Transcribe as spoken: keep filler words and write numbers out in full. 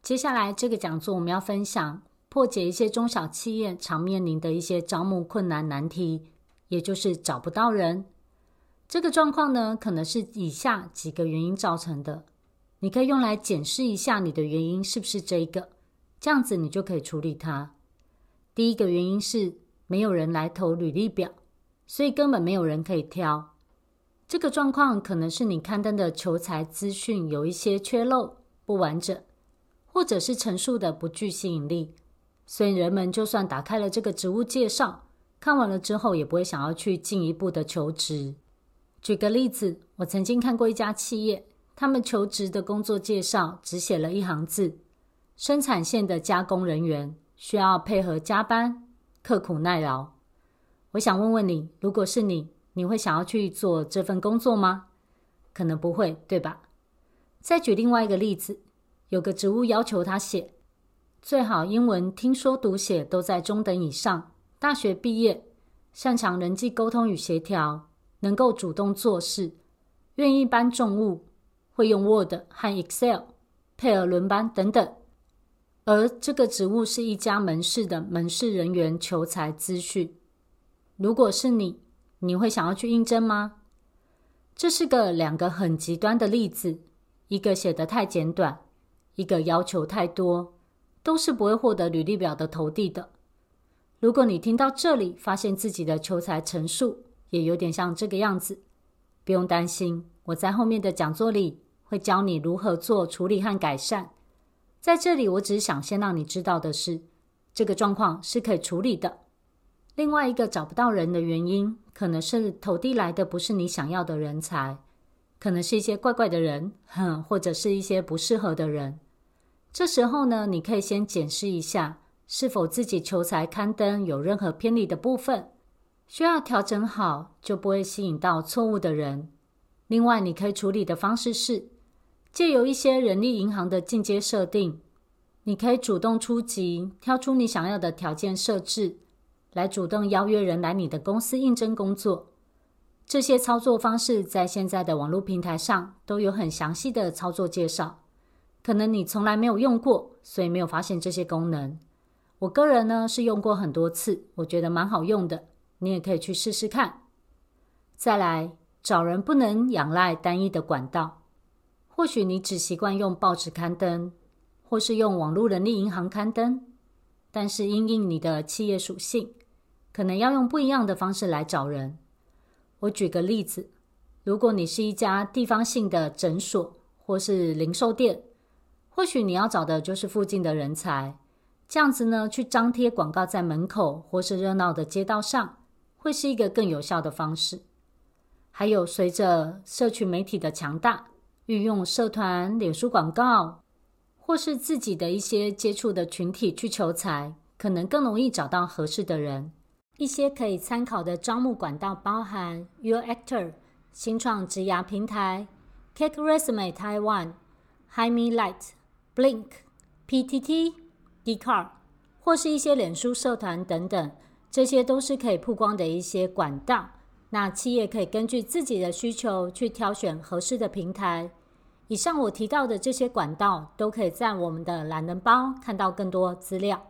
接下来这个讲座我们要分享破解一些中小企业常面临的一些招募困难难题，也就是找不到人。这个状况呢，可能是以下几个原因造成的，你可以用来检视一下你的原因是不是这一个，这样子你就可以处理它。第一个原因是没有人来投履历表，所以根本没有人可以挑。这个状况可能是你刊登的求才资讯有一些缺漏、不完整，或者是陈述的不具吸引力，所以人们就算打开了这个职务介绍，看完了之后也不会想要去进一步的求职。举个例子，我曾经看过一家企业，他们求职的工作介绍只写了一行字：生产线的加工人员，需要配合加班，刻苦耐劳。我想问问你，如果是你，你会想要去做这份工作吗？可能不会，对吧？再举另外一个例子，有个职务要求他写，最好英文听说读写都在中等以上，大学毕业，擅长人际沟通与协调，能够主动做事，愿意搬重物，会用 Word 和 Excel， 配合轮班等等。而这个职务是一家门市的门市人员求才资讯。如果是你，你会想要去应征吗？这是个两个很极端的例子，一个写得太简短，一个要求太多，都是不会获得履历表的投递的。如果你听到这里，发现自己的求才陈述也有点像这个样子，不用担心，我在后面的讲座里会教你如何做处理和改善。在这里我只是想先让你知道的是，这个状况是可以处理的。另外一个找不到人的原因，可能是投递来的不是你想要的人才，可能是一些怪怪的人，哼，或者是一些不适合的人。这时候呢，你可以先检视一下，是否自己求才刊登有任何偏离的部分，需要调整好，就不会吸引到错误的人。另外，你可以处理的方式是，借由一些人力银行的进阶设定，你可以主动出击，挑出你想要的条件设置，来主动邀约人来你的公司应征工作。这些操作方式在现在的网络平台上都有很详细的操作介绍，可能你从来没有用过，所以没有发现这些功能。我个人呢是用过很多次，我觉得蛮好用的，你也可以去试试看。再来，找人不能仰赖单一的管道，或许你只习惯用报纸刊登，或是用网络人力银行刊登，但是因应你的企业属性，可能要用不一样的方式来找人。我举个例子，如果你是一家地方性的诊所或是零售店，或许你要找的就是附近的人才，这样子呢，去张贴广告在门口或是热闹的街道上，会是一个更有效的方式。还有随着社群媒体的强大，运用社团、脸书广告，或是自己的一些接触的群体去求才，可能更容易找到合适的人。一些可以参考的招募管道包含 YourActor、新创职涯平台、Cake Resume Taiwan、HireMeLight、Blink、P T T、Dcard， 或是一些脸书社团等等，这些都是可以曝光的一些管道。那企业可以根据自己的需求去挑选合适的平台。以上我提到的这些管道，都可以在我们的懒人包看到更多资料。